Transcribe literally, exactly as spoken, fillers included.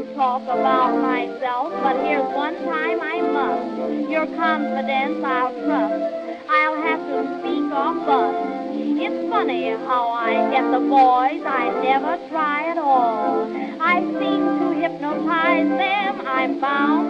talk about myself, but here's one time I must. Your confidence I'll trust. I'll have to speak or bust. It's funny how I get the boys I never try at all. I seem to hypnotize them. I'm bound